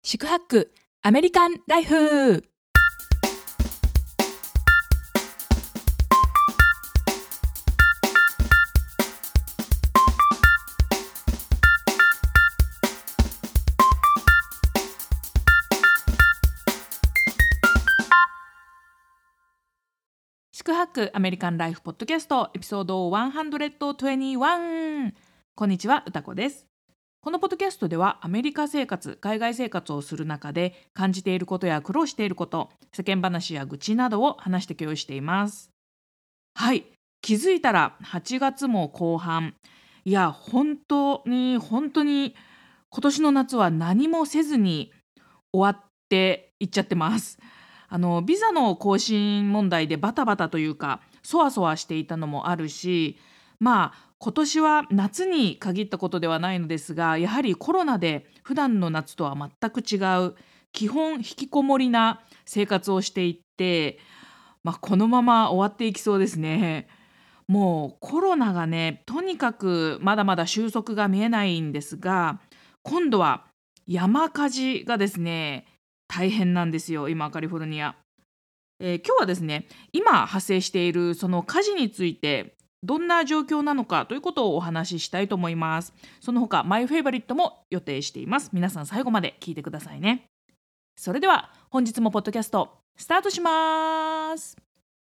宿泊アメリカンライフ。宿泊アメリカンライフポッドキャストエピソード121。こんにちは、うたこです。このポッドキャストではアメリカ生活、海外生活をする中で感じていることや苦労していること、世間話や愚痴などを話して共有しています。はい、気づいたら8月も後半。いや、本当に今年の夏は何もせずに終わっていっちゃってます。ビザの更新問題でバタバタというかそわそわしていたのもあるし、今年は夏に限ったことではないのですが、やはりコロナで普段の夏とは全く違う基本引きこもりな生活をしていって、このまま終わっていきそうですね。もうコロナがね、とにかくまだまだ収束が見えないんですが、今度は山火事がですね、大変なんですよ、今カリフォルニア。今日はですね、今発生しているその火事についてどんな状況なのかということをお話ししたいと思います。その他マイフェイバリットも予定しています。皆さん最後まで聞いてくださいね。それでは本日もポッドキャストスタートします。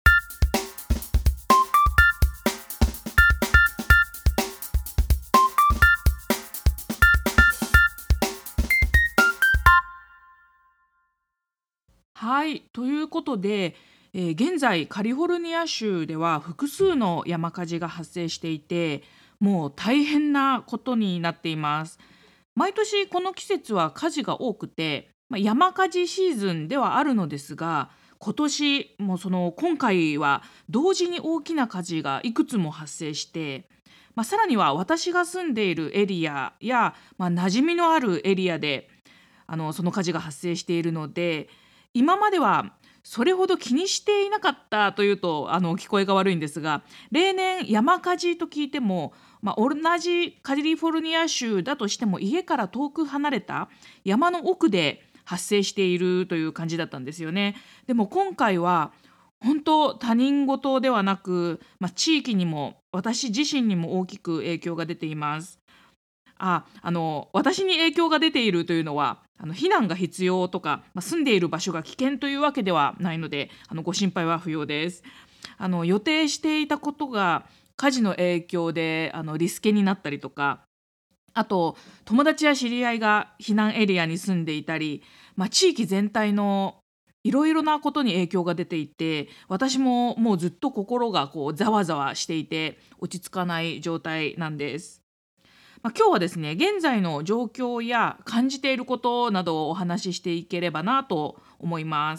はい、ということで、現在カリフォルニア州では複数の山火事が発生していて、もう大変なことになっています。毎年この季節は火事が多くて、山火事シーズンではあるのですが、今年も今回は同時に大きな火事がいくつも発生して、さらには私が住んでいるエリアや、馴染みのあるエリアでその火事が発生しているので、今まではそれほど気にしていなかったというと聞こえが悪いんですが、例年山火事と聞いても、同じカリフォルニア州だとしても家から遠く離れた山の奥で発生しているという感じだったんですよね。でも今回は本当他人事ではなく、地域にも私自身にも大きく影響が出ています。私に影響が出ているというのは避難が必要とか、住んでいる場所が危険というわけではないのでご心配は不要です。予定していたことが火事の影響でリスケになったりとか、あと友達や知り合いが避難エリアに住んでいたり、地域全体のいろいろなことに影響が出ていて、私ももうずっと心がざわざわしていて落ち着かない状態なんです。今日はですね、現在の状況や感じていることなどをお話ししていければなと思います。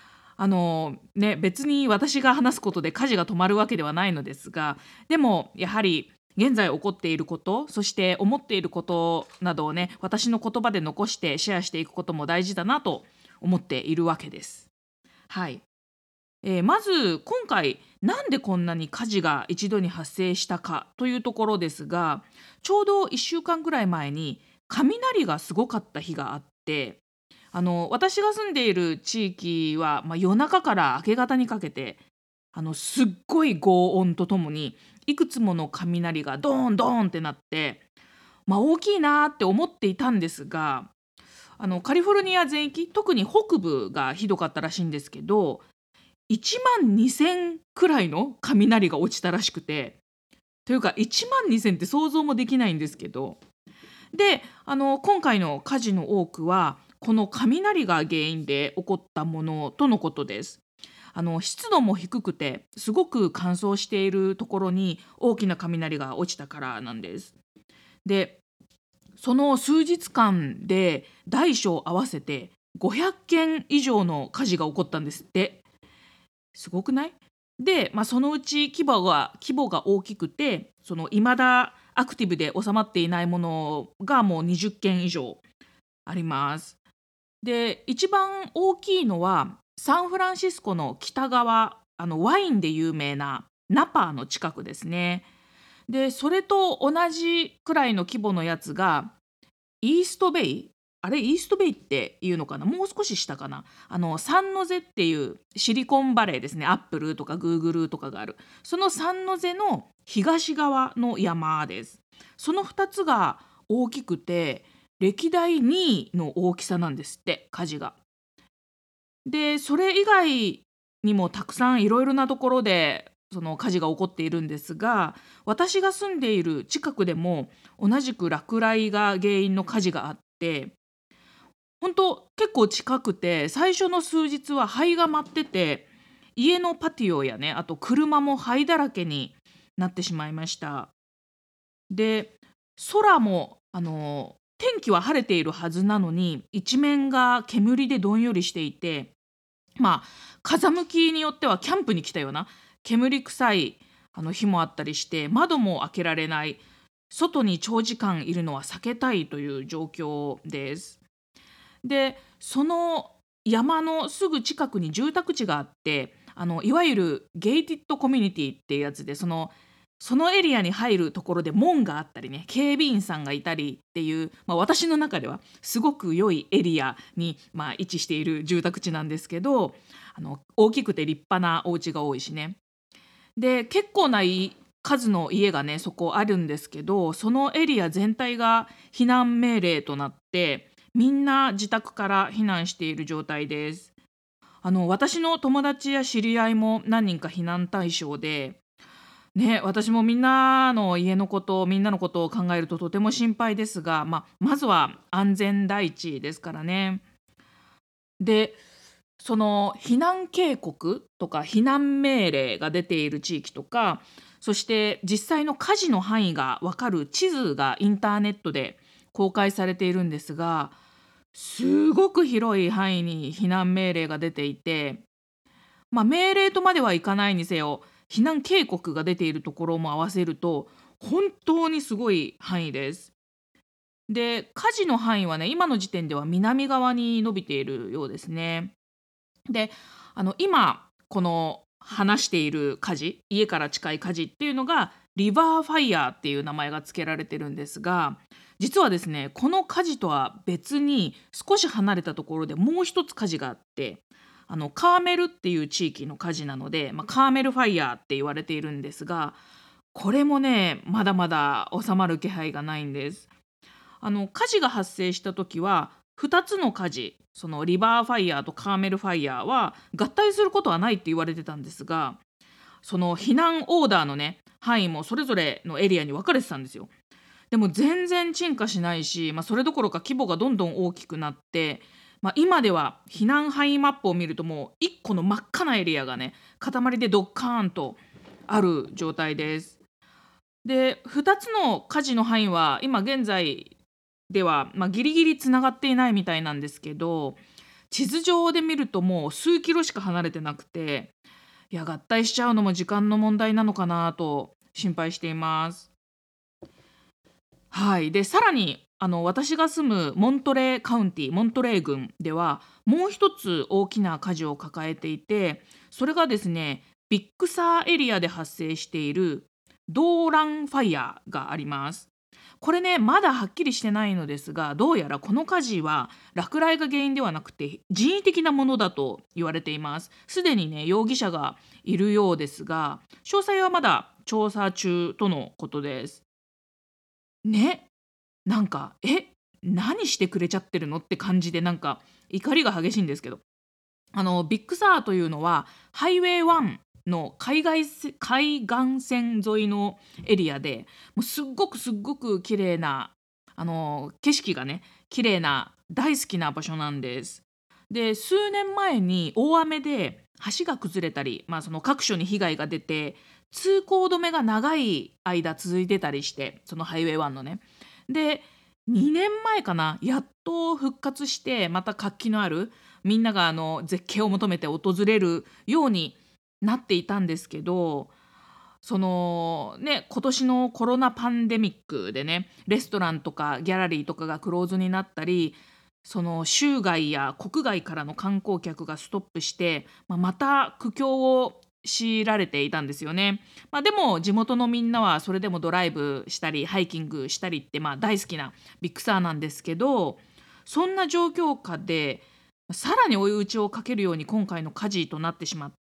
別に私が話すことで火事が止まるわけではないのですが、でもやはり現在起こっていること、そして思っていることなどをね、私の言葉で残してシェアしていくことも大事だなと思っているわけです。はい。まず今回なんでこんなに火事が一度に発生したかというところですが、ちょうど1週間ぐらい前に雷がすごかった日があって、私が住んでいる地域は、夜中から明け方にかけてすっごい轟音とともにいくつもの雷がドーンドーンってなって、大きいなって思っていたんですが、カリフォルニア全域、特に北部がひどかったらしいんですけど、1万2000くらいの雷が落ちたらしくて、というか1万2000って想像もできないんですけど、で今回の火事の多くはこの雷が原因で起こったものとのことです。湿度も低くてすごく乾燥しているところに大きな雷が落ちたからなんです。でその数日間で大小合わせて500件以上の火事が起こったんですって。すごくない？で、そのうち規模が大きくて、未だアクティブで収まっていないものがもう20件以上あります。で、一番大きいのはサンフランシスコの北側、ワインで有名なナパーの近くですね。で、それと同じくらいの規模のやつがイーストベイ、 あれイーストベイっていうのかな、もう少し下かな、サンノゼっていうシリコンバレーですね、アップルとかグーグルとかがある、そのサンノゼの東側の山です。その2つが大きくて歴代2位の大きさなんですって、火事が。でそれ以外にもたくさんいろいろなところでその火事が起こっているんですが、私が住んでいる近くでも同じく落雷が原因の火事があって、本当結構近くて、最初の数日は灰が舞ってて、家のパティオやね、あと車も灰だらけになってしまいました。で空も天気は晴れているはずなのに一面が煙でどんよりしていて、まあ風向きによってはキャンプに来たような煙臭い日もあったりして、窓も開けられない、外に長時間いるのは避けたいという状況です。でその山のすぐ近くに住宅地があって、いわゆるゲイティッドコミュニティっていうやつで、そのエリアに入るところで門があったりね、警備員さんがいたりっていう、私の中ではすごく良いエリアに、位置している住宅地なんですけど、大きくて立派なお家が多いしね。で結構ない数の家がねそこあるんですけど、そのエリア全体が避難命令となって、みんな自宅から避難している状態です。私の友達や知り合いも何人か避難対象で、ね、私もみんなの家のこと、みんなのことを考えるととても心配ですが、まずは安全第一ですからね。でその避難警告とか避難命令が出ている地域とか、そして実際の火事の範囲が分かる地図がインターネットで公開されているんですが、すごく広い範囲に避難命令が出ていて、命令とまではいかないにせよ、避難警告が出ているところも合わせると本当にすごい範囲です。で火事の範囲はね、今の時点では南側に伸びているようですね。で今この話している火事、家から近い火事っていうのがリバーファイヤーっていう名前が付けられてるんですが、実はですねこの火事とは別に少し離れたところでもう一つ火事があって、カーメルっていう地域の火事なので、カーメルファイヤーって言われているんですが、これもねまだまだ収まる気配がないんです。火事が発生した時は2つの火事、そのリバーファイヤーとカーメルファイヤーは合体することはないって言われてたんですが、その避難オーダーのね範囲もそれぞれのエリアに分かれてたんですよ。でも全然鎮火しないし、それどころか規模がどんどん大きくなって、今では避難範囲マップを見るともう1個の真っ赤なエリアがね塊でドッカーンとある状態です。で2つの火事の範囲は今現在では、ギリギリつながっていないみたいなんですけど、地図上で見るともう数キロしか離れてなくて、いや合体しちゃうのも時間の問題なのかなと心配しています。はい、でさらに私が住むモントレーカウンティ、モントレー郡ではもう一つ大きな火事を抱えていて、それがですねビッグサーエリアで発生しているドーランファイヤーがあります。これねまだはっきりしてないのですが、どうやらこの火事は落雷が原因ではなくて人為的なものだと言われています。すでにね容疑者がいるようですが、詳細はまだ調査中とのことです。ね、なんか何してくれちゃってるのって感じで、なんか怒りが激しいんですけど、ビッグサーというのはハイウェイ1の海岸線沿いのエリアで、もうすっごく綺麗な景色がね綺麗な大好きな場所なんです。で数年前に大雨で橋が崩れたり、その各所に被害が出て通行止めが長い間続いてたりして、そのハイウェイ1のね、で2年前かな、やっと復活してまた活気のある、みんなが絶景を求めて訪れるようになっていたんですけど、そのね今年のコロナパンデミックでねレストランとかギャラリーとかがクローズになったり、その州外や国外からの観光客がストップして、また苦境を強いられていたんですよね。でも地元のみんなはそれでもドライブしたりハイキングしたりって大好きなビッグサーなんですけど、 そんな状況下でさらに追い打ちをかけるように今回の火事となってしまって、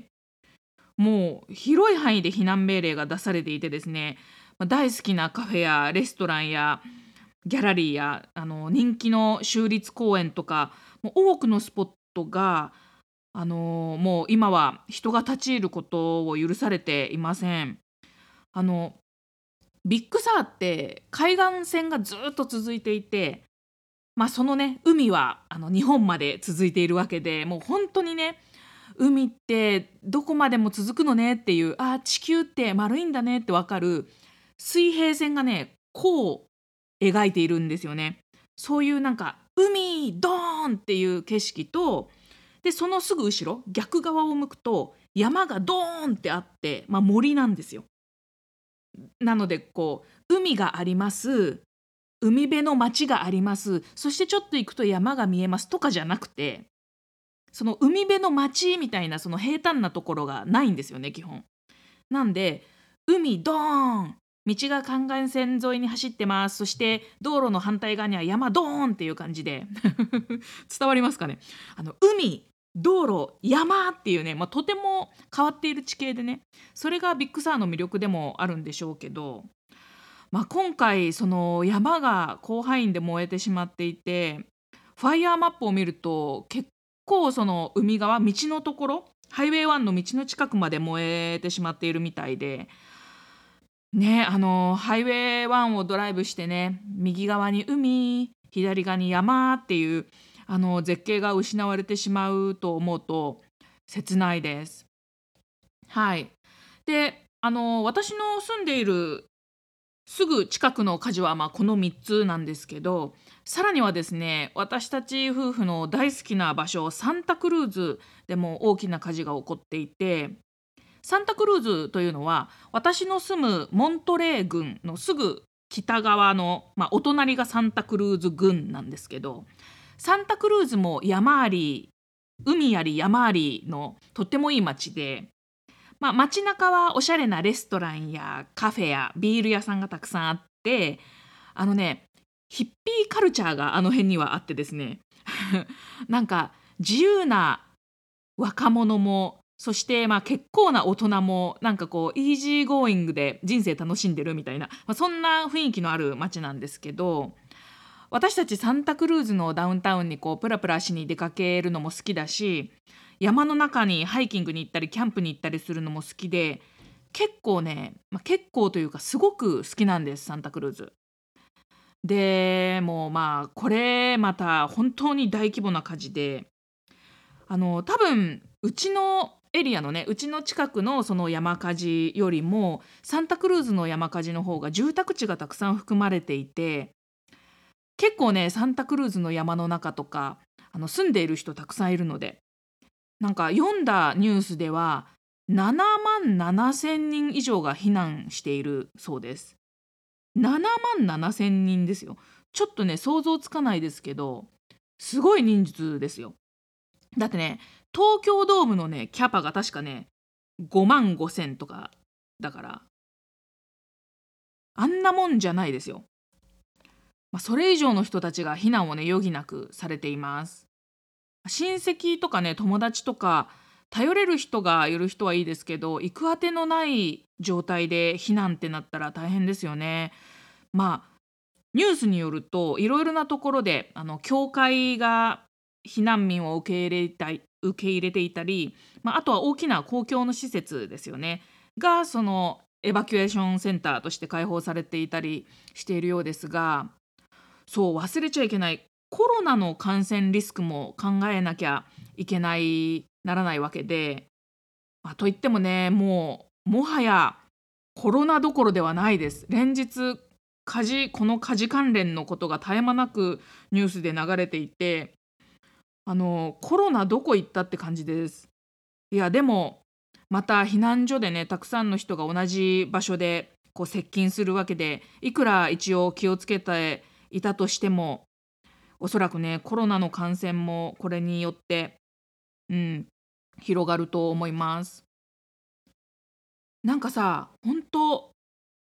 もう広い範囲で避難命令が出されていてですね、大好きなカフェやレストランやギャラリーや人気の州立公園とか、もう多くのスポットがもう今は人が立ち入ることを許されていません。あのビッグサーって海岸線がずっと続いていて、そのね海は日本まで続いているわけで、もう本当にね、海ってどこまでも続くのねっていう、地球って丸いんだねってわかる水平線がねこう描いているんですよね。そういうなんか海ドーンっていう景色と、でそのすぐ後ろ逆側を向くと山がドーンってあって、森なんですよ。なので海があります、海辺の町があります、そしてちょっと行くと山が見えますとかじゃなくて、その海辺の町みたいなその平坦なところがないんですよね、基本。なんで海ドーン、道が海岸線沿いに走ってます。そして道路の反対側には山ドーンっていう感じで伝わりますかね。海、道路、山っていうね、とても変わっている地形でね、それがビッグサーの魅力でもあるんでしょうけど、今回その山が広範囲で燃えてしまっていて、ファイヤーマップを見ると結構その海側道のところ、ハイウェイ1の道の近くまで燃えてしまっているみたいでね、ハイウェイ1をドライブしてね、右側に海、左側に山っていう絶景が失われてしまうと思うと切ないです。はい。で、私の住んでいるすぐ近くの火事はこの3つなんですけど、さらにはですね、私たち夫婦の大好きな場所サンタクルーズでも大きな火事が起こっていて、サンタクルーズというのは私の住むモントレー郡のすぐ北側の、お隣がサンタクルーズ郡なんですけど、サンタクルーズも山あり海あり山ありのとってもいい街で、街中はおしゃれなレストランやカフェやビール屋さんがたくさんあって、あのねヒッピーカルチャーがあの辺にはあってですねなんか自由な若者も、そして結構な大人もなんかイージーゴーイングで人生楽しんでるみたいな、そんな雰囲気のある街なんですけど、私たちサンタクルーズのダウンタウンにプラプラしに出かけるのも好きだし、山の中にハイキングに行ったりキャンプに行ったりするのも好きで、結構ね、結構というかすごく好きなんです、サンタクルーズ。でもうこれまた本当に大規模な火事で、多分うちのエリアのね、うちの近くのその山火事よりもサンタクルーズの山火事の方が住宅地がたくさん含まれていて、結構ねサンタクルーズの山の中とか住んでいる人たくさんいるので、なんか読んだニュースでは7万7千人以上が避難しているそうです。7万7千人ですよ。ちょっとね想像つかないですけど、すごい人数ですよ。だってね、東京ドームのねキャパが確かね5万5千とかだから、あんなもんじゃないですよ。それ以上の人たちが避難をね余儀なくされています。親戚とかね友達とか頼れる人がいる人はいいですけど、行くあてのない状態で避難ってなったら大変ですよね。ニュースによるといろいろなところで教会が避難民を受け入れていたり、あとは大きな公共の施設ですよねがそのエバキュエーションセンターとして開放されていたりしているようですが、そう忘れちゃいけない、コロナの感染リスクも考えなきゃいけないならないわけで、といってもね、もはやコロナどころではないです。連日この火事関連のことが絶え間なくニュースで流れていて、コロナどこ行ったって感じです。いやでもまた避難所でねたくさんの人が同じ場所で接近するわけで、いくら一応気をつけていたとしても、おそらくねコロナの感染もこれによって広がると思います。なんかさ、本当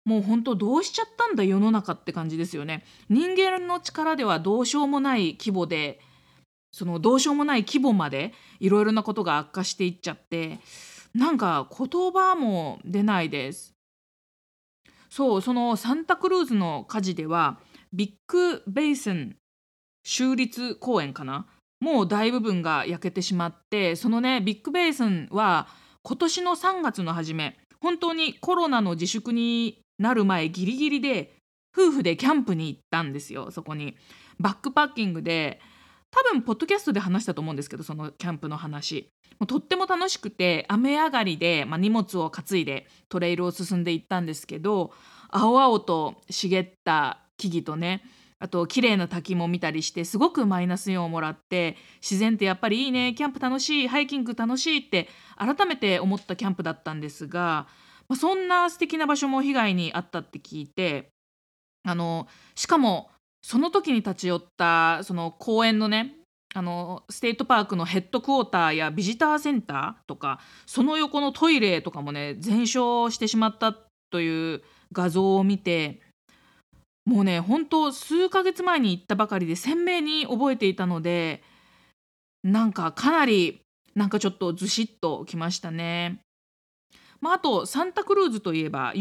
もう本当どうしちゃったんだ世の中って感じですよね。人間の力ではどうしようもない規模で、そのどうしようもない規模までいろいろなことが悪化していっちゃって、なんか言葉も出ないです。そう、そのサンタクルーズの火事では、ビッグベイスン州立公園かな、もう大部分が焼けてしまって、そのね、ビッグベイスンは今年の3月の初め、本当にコロナの自粛になる前ギリギリで、夫婦でキャンプに行ったんですよ、そこに。バックパッキングで、多分ポッドキャストで話したと思うんですけど、そのキャンプの話。もうとっても楽しくて、雨上がりで、荷物を担いでトレイルを進んでいったんですけど、青々と茂った木々とね、あと綺麗な滝も見たりして、すごくマイナスイオンをもらって、自然ってやっぱりいいね、キャンプ楽しい、ハイキング楽しいって改めて思ったキャンプだったんですが、そんな素敵な場所も被害に遭ったって聞いて、しかもその時に立ち寄ったその公園のね、ステートパークのヘッドクォーターやビジターセンターとか、その横のトイレとかもね、全焼してしまったという画像を見て、もうね、本当数ヶ月前に行ったばかりで鮮明に覚えていたので、なんかかなり、なんかちょっとずしっときましたね。あとサンタクルーズといえば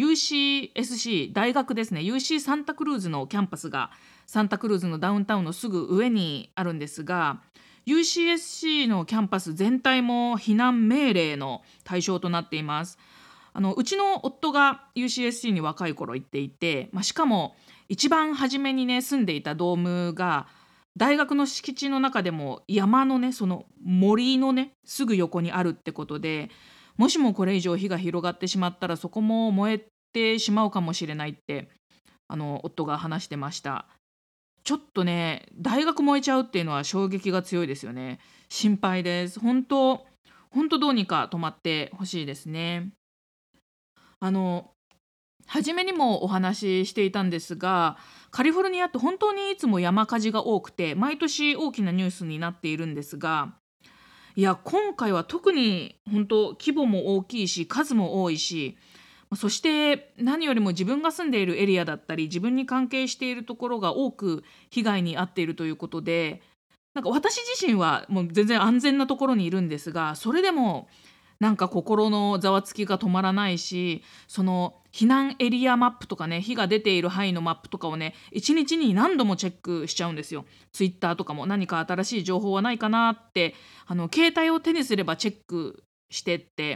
UCSC 大学ですね。 UC サンタクルーズのキャンパスがサンタクルーズのダウンタウンのすぐ上にあるんですが、 UCSC のキャンパス全体も避難命令の対象となっています。うちの夫が UCSC に若い頃行っていて、しかも一番初めにね住んでいたドームが大学の敷地の中でも山のね、その森のねすぐ横にあるってことで、もしもこれ以上火が広がってしまったらそこも燃えてしまうかもしれないって、夫が話してました。ちょっとね、大学燃えちゃうっていうのは衝撃が強いですよね。心配です。本当本当どうにか止まってほしいですね。あの初めにもお話ししていたんですが、カリフォルニアって本当にいつも山火事が多くて、毎年大きなニュースになっているんですが、いや、今回は特に本当規模も大きいし、数も多いし、そして何よりも自分が住んでいるエリアだったり、自分に関係しているところが多く被害に遭っているということで、なんか私自身はもう全然安全なところにいるんですが、それでもなんか心のざわつきが止まらないし、その避難エリアマップとかね、火が出ている範囲のマップとかをね、1日に何度もチェックしちゃうんですよ。ツイッターとかも何か新しい情報はないかなって、携帯を手にすればチェックしてって、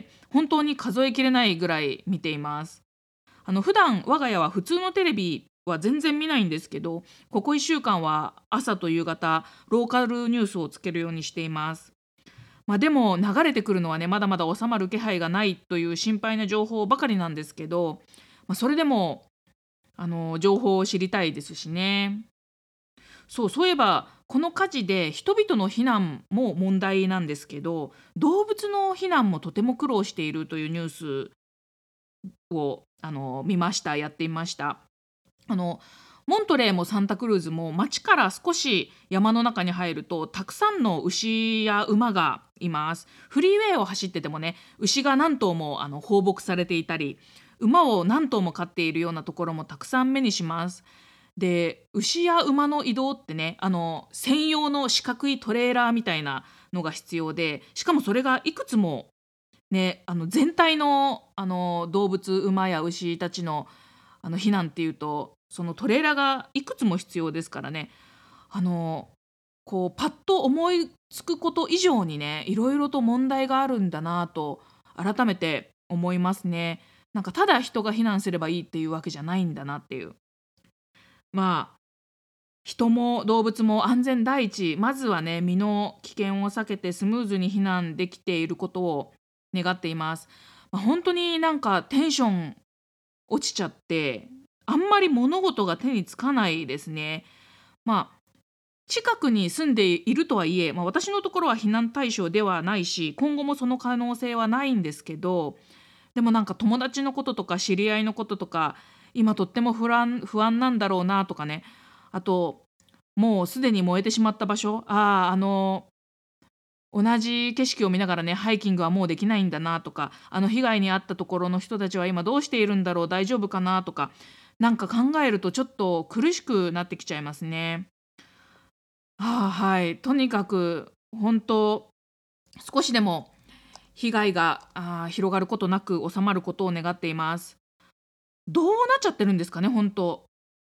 本当に数えきれないぐらい見ています。普段我が家は普通のテレビは全然見ないんですけど、ここ1週間は朝と夕方ローカルニュースをつけるようにしています。でも流れてくるのはね、まだまだ収まる気配がないという心配な情報ばかりなんですけど、それでも情報を知りたいですしね。そういえばこの火事で人々の避難も問題なんですけど、動物の避難もとても苦労しているというニュースを見ました。やっていました。あのモントレーもサンタクルーズも町から少し山の中に入るとたくさんの牛や馬がいます。フリーウェイを走っててもね、牛が何頭も放牧されていたり、馬を何頭も飼っているようなところもたくさん目にします。で、牛や馬の移動ってね、専用の四角いトレーラーみたいなのが必要で、しかもそれがいくつもね、全体の動物、馬や牛たちの避難っていうと、そのトレーラーがいくつも必要ですからね。あのこうパッと思いつくこと以上にね、いろいろと問題があるんだなと改めて思いますね。なんかただ人が避難すればいいっていうわけじゃないんだなっていう。まあ人も動物も安全第一、まずはね、身の危険を避けてスムーズに避難できていることを願っています。本当になんかテンション落ちちゃって、あんまり物事が手につかないですね。まあ近くに住んでいるとはいえ、私のところは避難対象ではないし、今後もその可能性はないんですけど、でもなんか友達のこととか知り合いのこととか、今とっても不安なんだろうなとかね。あともうすでに燃えてしまった場所、 同じ景色を見ながらね、ハイキングはもうできないんだなとか、被害に遭ったところの人たちは今どうしているんだろう、大丈夫かなとか、なんか考えるとちょっと苦しくなってきちゃいますね。はい。とにかく本当、少しでも被害が広がることなく収まることを願っています。どうなっちゃってるんですかね、本当。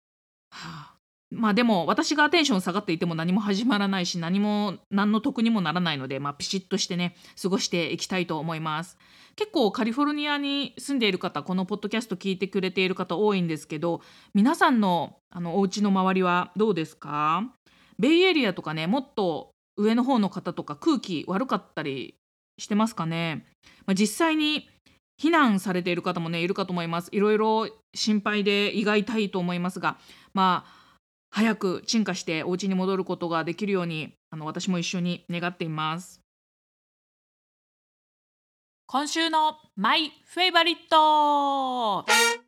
でも私がテンション下がっていても何も始まらないし、何の得にもならないので、ピシッとしてね、過ごしていきたいと思います。結構カリフォルニアに住んでいる方、このポッドキャスト聞いてくれている方多いんですけど、皆さんのお家の周りはどうですか？ベイエリアとかね、もっと上の方の方とか空気悪かったりしてますかね？実際に避難されている方もね、いるかと思います。いろいろ心配で胃が痛いと思いますが、早く鎮火してお家に戻ることができるように、私も一緒に願っています。今週のマイフェイバリット。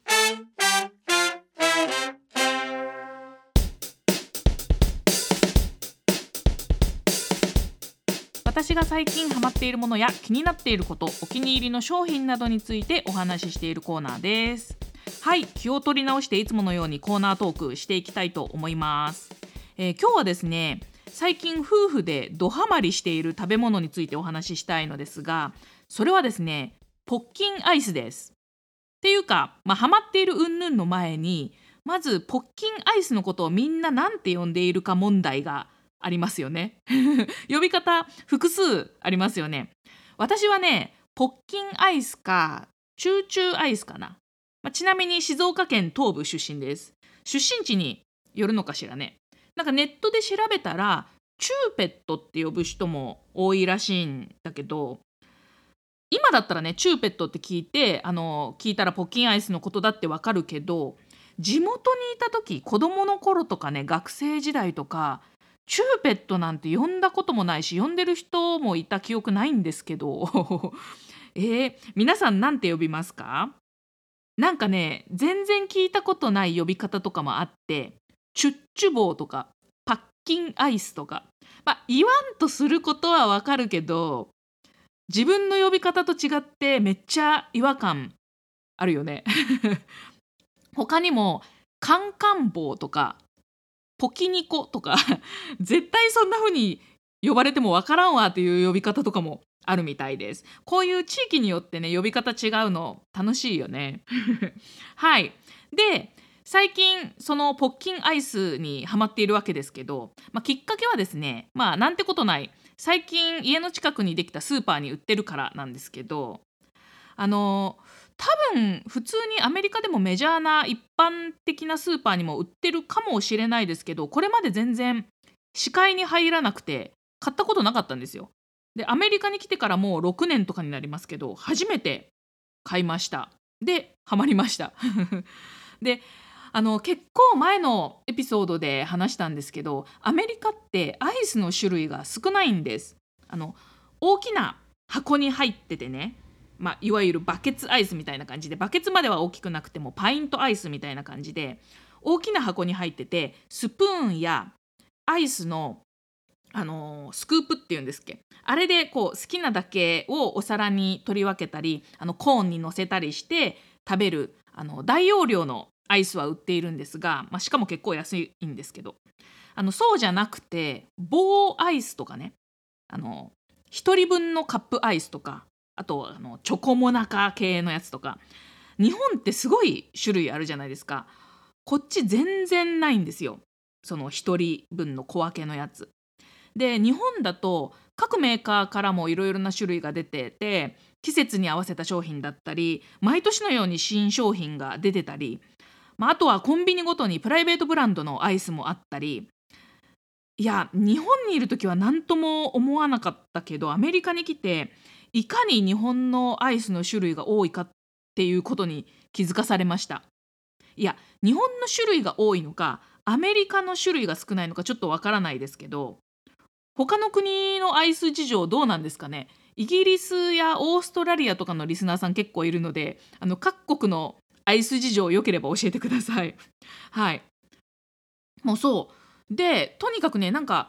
私が最近ハマっているものや気になっていること、お気に入りの商品などについてお話ししているコーナーです。はい、気を取り直していつものようにコーナートークしていきたいと思います。今日はですね、最近夫婦でドハマりしている食べ物についてお話ししたいのですが、それはですね、ポッキンアイスです。っていうか、ハマっている云々の前に、まずポッキンアイスのことをみんななんて呼んでいるか問題がありますよね。呼び方複数ありますよね。私はね、ポッキンアイスかチューチューアイスかな。ちなみに静岡県東部出身です。出身地によるのかしらね。なんかネットで調べたらチューペットって呼ぶ人も多いらしいんだけど、今だったらねチューペットって聞いたらポッキンアイスのことだってわかるけど、地元にいた時、子供の頃とかね、学生時代とかチューペットなんて呼んだこともないし、呼んでる人もいた記憶ないんですけど皆さんなんて呼びますか？なんかね、全然聞いたことない呼び方とかもあって、チュッチュ棒とか、パッキンアイスとか、言わんとすることはわかるけど、自分の呼び方と違ってめっちゃ違和感あるよね。他にも、カンカン棒とか、ポキニコとか、絶対そんな風に呼ばれてもわからんわっていう呼び方とかもあるみたいです。こういう地域によってね、呼び方違うの楽しいよね。はい。で、最近そのポッキンアイスにハマっているわけですけど、きっかけはですね、なんてことない、最近家の近くにできたスーパーに売ってるからなんですけど、あの多分普通にアメリカでもメジャーな一般的なスーパーにも売ってるかもしれないですけど、これまで全然視界に入らなくて買ったことなかったんですよ。で、アメリカに来てからもう6年とかになりますけど、初めて買いました。でハマりました。で、結構前のエピソードで話したんですけど、アメリカってアイスの種類が少ないんです。大きな箱に入っててね、いわゆるバケツアイスみたいな感じで、バケツまでは大きくなくてもパイントアイスみたいな感じで大きな箱に入ってて、スプーンやアイスの、スクープっていうんですっけ、あれでこう好きなだけをお皿に取り分けたり、コーンに乗せたりして食べる大容量のアイスは売っているんですが、しかも結構安いんですけど、そうじゃなくて棒アイスとかね、1人分のカップアイスとか、あとチョコモナカ系のやつとか、日本ってすごい種類あるじゃないですか。こっち全然ないんですよ、その1人分の小分けのやつで。日本だと各メーカーからもいろいろな種類が出てて、季節に合わせた商品だったり、毎年のように新商品が出てたり、あとはコンビニごとにプライベートブランドのアイスもあったり、いや、日本にいる時は何とも思わなかったけど、アメリカに来ていかに日本のアイスの種類が多いかっていうことに気づかされました。いや、日本の種類が多いのかアメリカの種類が少ないのかちょっとわからないですけど、他の国のアイス事情どうなんですかね。イギリスやオーストラリアとかのリスナーさん結構いるので、各国のアイス事情良ければ教えてください。はい。もうそうで、とにかくね、なんか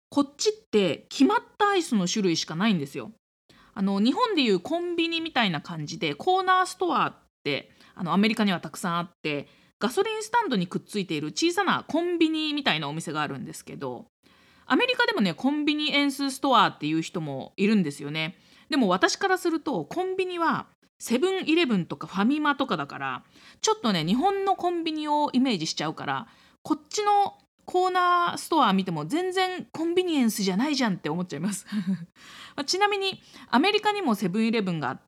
こっちって決まったアイスの種類しかないんですよ。日本でいうコンビニみたいな感じでコーナーストアってアメリカにはたくさんあって、ガソリンスタンドにくっついている小さなコンビニみたいなお店があるんですけど、アメリカでもねコンビニエンスストアっていう人もいるんですよね。でも私からするとコンビニはセブンイレブンとかファミマとかだから、ちょっとね日本のコンビニをイメージしちゃうから、こっちのコーナーストア見ても全然コンビニエンスじゃないじゃんって思っちゃいますちなみにアメリカにもセブンイレブンがあって、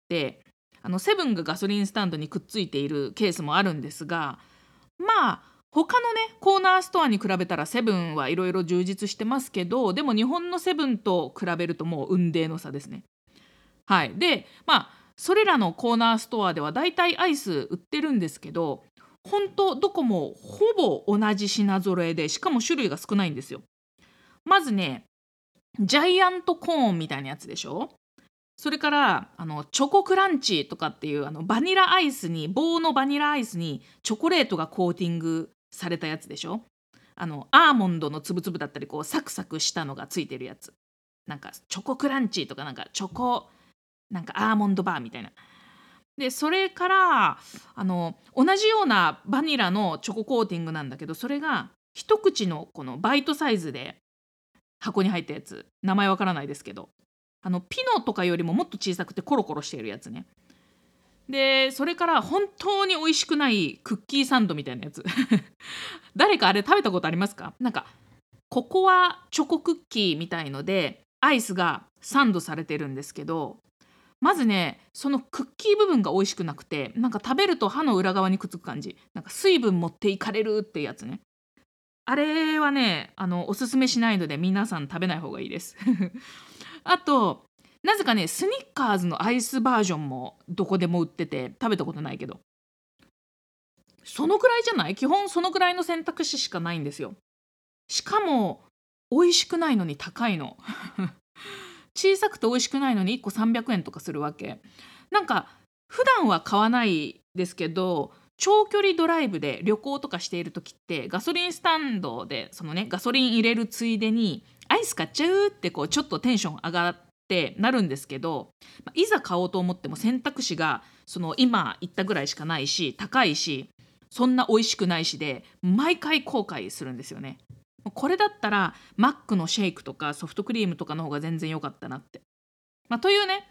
セブンがガソリンスタンドにくっついているケースもあるんですが、まあ他のねコーナーストアに比べたらセブンはいろいろ充実してますけど、でも日本のセブンと比べるともう雲泥の差ですね。はい。でそれらのコーナーストアではだいたいアイス売ってるんですけど、本当どこもほぼ同じ品揃えで、しかも種類が少ないんですよ。まずね、ジャイアントコーンみたいなやつでしょ。それからチョコクランチとかっていうバニラアイスに、棒のバニラアイスにチョコレートがコーティングされたやつでしょ。アーモンドのつぶつぶだったりこうサクサクしたのがついてるやつ、なんかチョコクランチとか、なんかチョコなんかアーモンドバーみたいな。でそれから同じようなバニラのチョココーティングなんだけど、それが一口のこのバイトサイズで箱に入ったやつ、名前わからないですけど、ピノとかよりももっと小さくてコロコロしているやつね。でそれから本当に美味しくないクッキーサンドみたいなやつ誰かあれ食べたことありますか？なんかココアチョコクッキーみたいのでアイスがサンドされてるんですけど、まずねそのクッキー部分が美味しくなくて、なんか食べると歯の裏側にくっつく感じ、なんか水分持っていかれるってやつね。あれはねおすすめしないので皆さん食べない方がいいですあとなぜかねスニッカーズのアイスバージョンもどこでも売ってて、食べたことないけど、そのくらいじゃない？基本そのくらいの選択肢しかないんですよ。しかも美味しくないのに高いの小さくて美味しくないのに1個300円とかするわけ。なんか普段は買わないですけど、長距離ドライブで旅行とかしている時ってガソリンスタンドでそのねガソリン入れるついでにアイス買っちゃうってこうちょっとテンション上がってなるんですけど、いざ買おうと思っても選択肢がその今言ったぐらいしかないし、高いしそんな美味しくないしで毎回後悔するんですよね。これだったらマックのシェイクとかソフトクリームとかの方が全然良かったなって。というね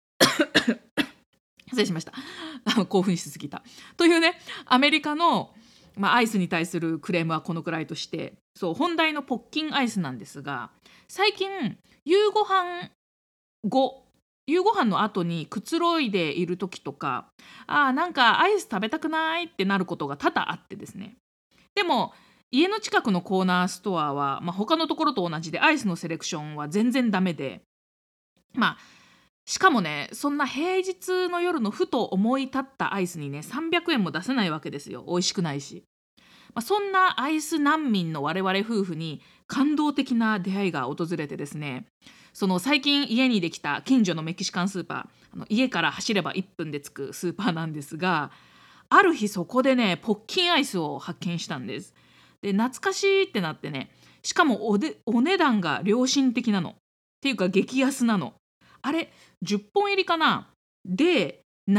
失礼しました興奮しすぎた。というねアメリカの、アイスに対するクレームはこのくらいとして、そう本題のポッキンアイスなんですが、最近夕ご飯後夕ご飯の後にくつろいでいる時とか、なんかアイス食べたくないってなることが多々あってですね。でも家の近くのコーナーストアは、他のところと同じでアイスのセレクションは全然ダメで、まあしかもねそんな平日の夜のふと思い立ったアイスにね300円も出せないわけですよ。美味しくないし、そんなアイス難民の我々夫婦に感動的な出会いが訪れてですね、その最近家にできた近所のメキシカンスーパー、家から走れば1分で着くスーパーなんですが、ある日そこでねポッキンアイスを発見したんです。で懐かしいってなってね、しかもお値段が良心的なのっていうか激安なの。あれ10本入りかな、で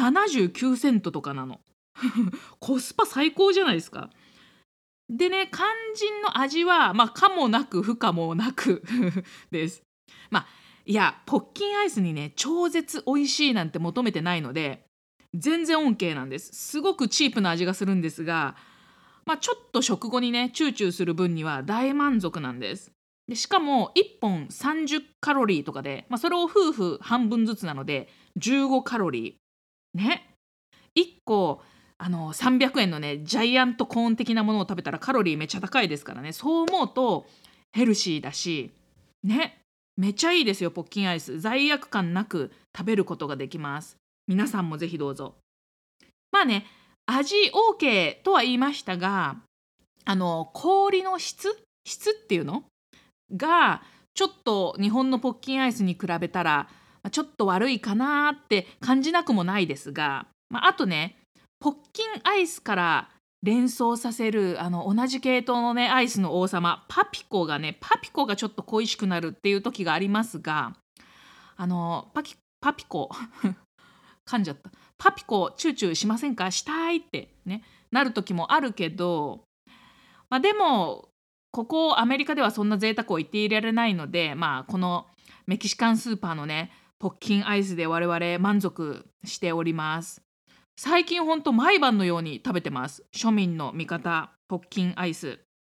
79セントとかなのコスパ最高じゃないですか。でね肝心の味は可もなく不可もなくです。いやポッキンアイスにね超絶美味しいなんて求めてないので全然 OK なんです。すごくチープな味がするんですが、ちょっと食後にねチューチューする分には大満足なんです。でしかも1本30カロリーとかで、それを夫婦半分ずつなので15カロリーね。1個300円のねジャイアントコーン的なものを食べたらカロリーめっちゃ高いですからね。そう思うとヘルシーだしね、めっちゃいいですよ。ポッキンアイス罪悪感なく食べることができます。皆さんもぜひどうぞ。味 OK とは言いましたが、氷の質っていうのがちょっと日本のポッキンアイスに比べたらちょっと悪いかなって感じなくもないですが、あとねポッキンアイスから連想させる同じ系統のねアイスの王様パピコがちょっと恋しくなるっていう時がありますが、パピコ噛んじゃった。パピコチューチューしませんか、したいってねなる時もあるけど、でもここアメリカではそんな贅沢を言っていられないので、このメキシカンスーパーのねポッキンアイスで我々満足しております。最近ほんと毎晩のように食べてます。庶民の味方ポッキンアイス。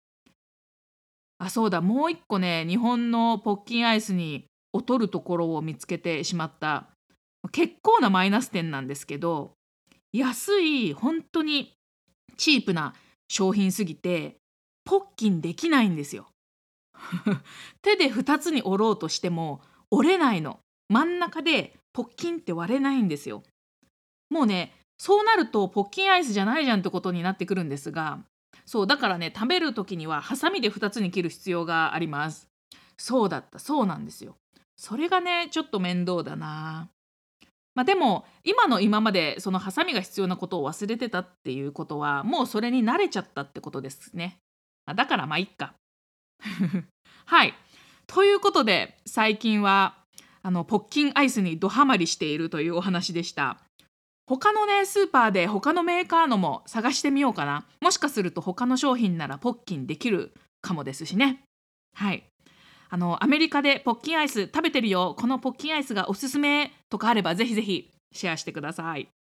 そうだ、もう一個ね日本のポッキンアイスに劣るところを見つけてしまった。結構なマイナス点なんですけど、安い本当にチープな商品すぎてポッキンできないんですよ。手で2つに折ろうとしても折れないの。真ん中でポッキンって割れないんですよ。もうね、そうなるとポッキンアイスじゃないじゃんってことになってくるんですが、そうだからね、食べる時にはハサミで2つに切る必要があります。そうなんですよ。それがねちょっと面倒だな。でも今までそのハサミが必要なことを忘れてたっていうことはもうそれに慣れちゃったってことですね。だからいっか。はい。ということで最近はポッキンアイスにドハマりしているというお話でした。他のねスーパーで他のメーカーのも探してみようかな。もしかすると他の商品ならポッキンできるかもですしね。はい。アメリカでポッキンアイス食べてるよ、このポッキンアイスがおすすめとかあればぜひぜひシェアしてください。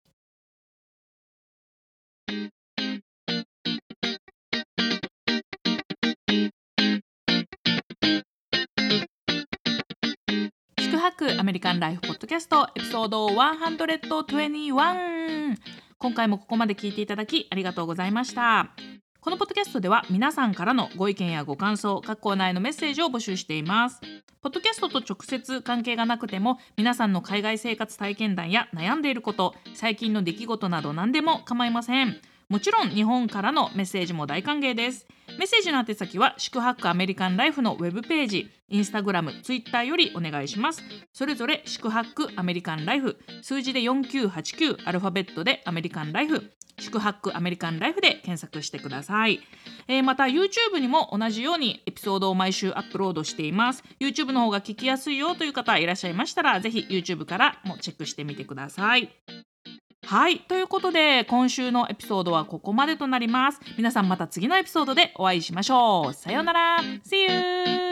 宿泊アメリカンライフポッドキャストエピソード121。今回もここまで聞いていただきありがとうございました。このポッドキャストでは皆さんからのご意見やご感想、各コーナーへのメッセージを募集しています。ポッドキャストと直接関係がなくても、皆さんの海外生活体験談や悩んでいること、最近の出来事など何でも構いません。もちろん日本からのメッセージも大歓迎です。メッセージの宛先は宿泊アメリカンライフのウェブページ、インスタグラム、ツイッターよりお願いします。それぞれ宿泊アメリカンライフ、数字で4989、アルファベットでアメリカンライフ、宿泊アメリカンライフで検索してください。また YouTube にも同じようにエピソードを毎週アップロードしています。 YouTube の方が聞きやすいよという方いらっしゃいましたら、ぜひ YouTube からもチェックしてみてください。はい、ということで今週のエピソードはここまでとなります。皆さんまた次のエピソードでお会いしましょう。さようなら。See you!